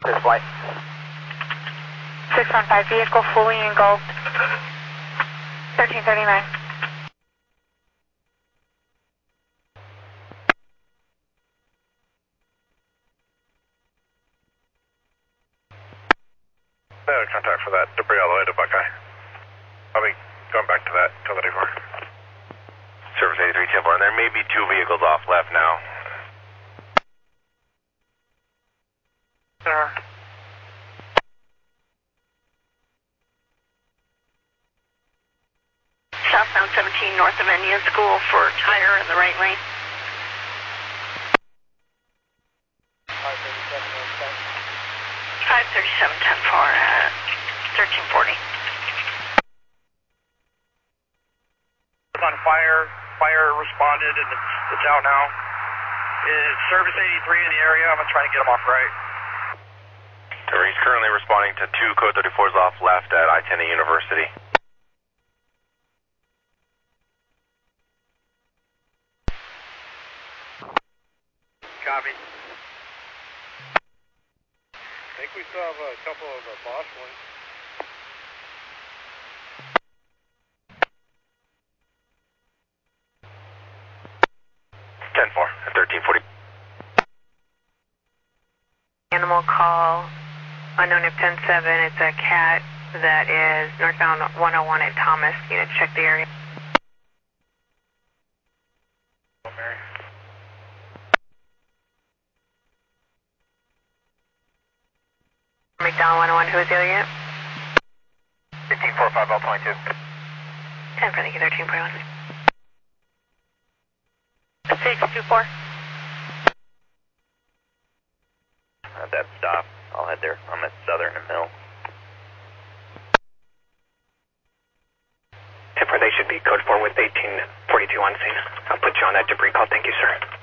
This flight. 615 vehicle fully engulfed. 1339. Contact for that debris all the way to Buckeye. I'll be going back to that till 34. Service 8310, and there may be 2 vehicles off left now. Sir. Southbound 17 north of Indian School for tire in the right lane. 53710 for 1340. It's on fire. Fire responded and it's out now. Is Service 83 in the area? I'm going to try to get them off right. He's currently responding to 2 Code 34s off left at I-10 University. Copy. I think we still have a couple of Bosch ones. At 1340. Animal call, unknown if 107, it's a cat that is northbound 101 at Thomas. You need to check the area. Mary. McDonald 101, who is the other unit? 1545022. 10 for Lincoln 13.1. 624. At that stop, I'll head there. I'm at Southern and Mill. They should be code 4 with 1842 on scene. I'll put you on that debris call. Thank you, sir.